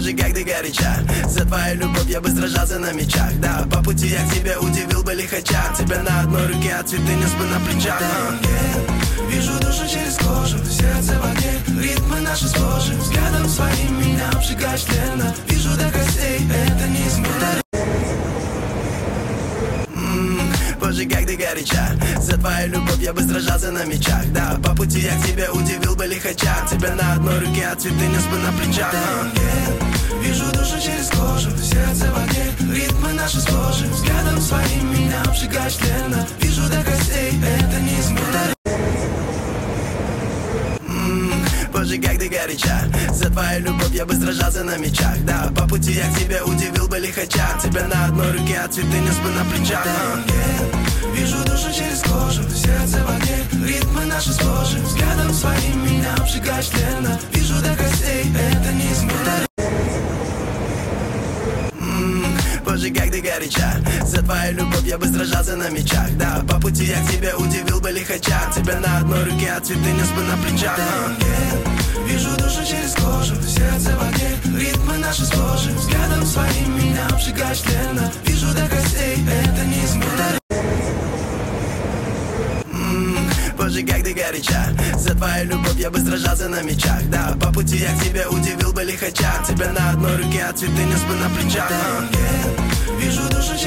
Боже, как ты горяча. За твою любовь я бы сражался на мечах. Да, по пути я к тебе удивил бы лихача. Тебя на одной руке, а цветы нес бы на плечах. Вижу душу через кожу, сердце в огне, ритмы наши схожи. Взглядом своим меня обжигаешь тленно. Вижу до костей, это неизменно. Боже, как ты горяча. За твою любовь я бы сражался на мечах. Да, по пути я к тебе удивил бы лихача. Тебя на одной руке, а цветы нес бы на плечах. Вижу душу через кожу, сердце в огне, ритмы наши схожи. Взглядом своим меня обжигаешь тленно. Вижу до костей, это неизменно. Боже, как ты горяча. За твою любовь я бы сражался на мечах. Да, по пути я к тебе удивил бы лихача. Тебя на одной руке, а цветы нес бы на плечах. Вижу душу через кожу, сердце в огне, ритмы наши схожи. Взглядом своим меня обжигаешь тленно. Вижу до костей, это неизменно. Боже, как ты горяча. За твою любовь я бы сражался на мечах. Да, по пути я к тебе удивил бы лихача. Тебя на одной руке, а цветы нес бы на плечах. Вижу душу через кожу, сердце в огне, ритмы наши схожи. Взглядом своим меня обжигаешь тленно. Вижу до костей, это неизменно. Боже, как ты горяча. За твою любовь я бы сражался на мечах. Да, по пути я к тебе удивил бы лихача. Тебя на одной руке, а цветы нес бы на плечах. Вижу душу через